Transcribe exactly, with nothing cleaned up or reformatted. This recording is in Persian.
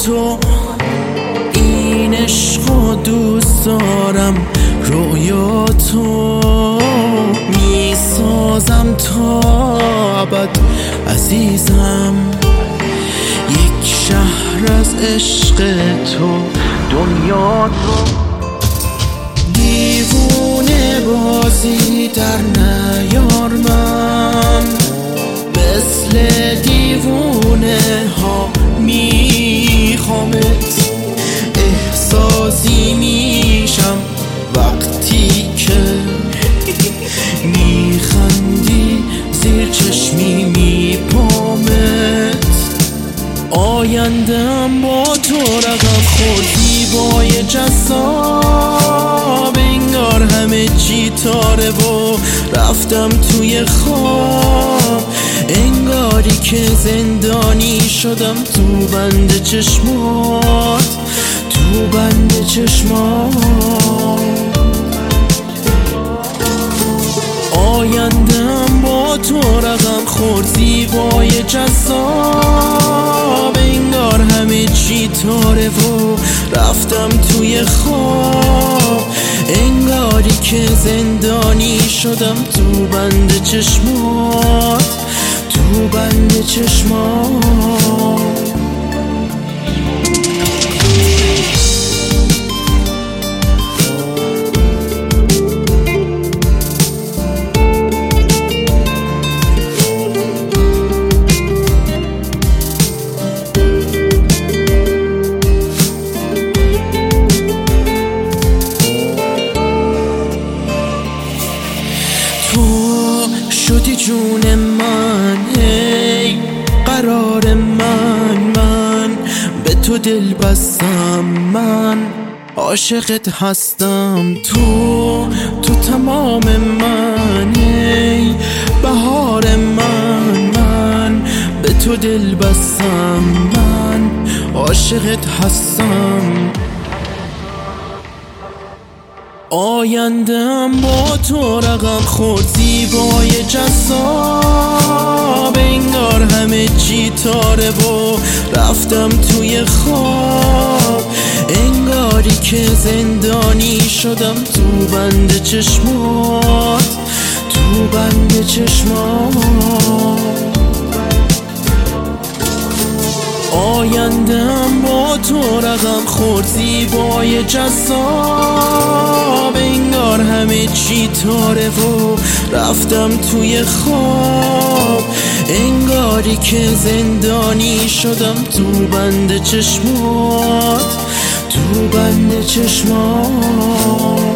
تو، این عشقو دوست دارم، رویا تو میسازم تا ابد عزیزم. یک شهر از عشق تو، دنیا تو. دیوونه بازی در نیار من، مثل دیوونه ها میخوامت. احساسی میشم وقتی که میخندی زیر چشمی میپامت. آیندم با تو رقم خورد، زیبای جذاب، انگار همه چی تاره و رفتم توی خواب. انگاری که زندانی شدم تو بند چشمات، تو بند چشمات. آیندم با تو رقم خورد، زیبای جذاب، انگار همه چی تاره و رفتم توی خواب. انگاری که زندانی شدم تو بند چشمات، تو بند چشمات. تو شدی جون من، هی قرار من، من به تو دل بستم، من عاشقت هستم. تو تو تمام من، هی بهار من، من به تو دل بستم، من عاشقت هستم. آیندم با تو رقم خورد، زیبای جذاب، انگار همه چی تاره و رفتم توی خواب. انگاری که زندانی شدم تو بند چشمات، تو بند چشمات. آیندم با تو رقم خورد، زیبای جذاب، انگار همه چی تاره و رفتم توی خواب. انگاری که زندانی شدم تو بند چشمات، تو بند چشمات.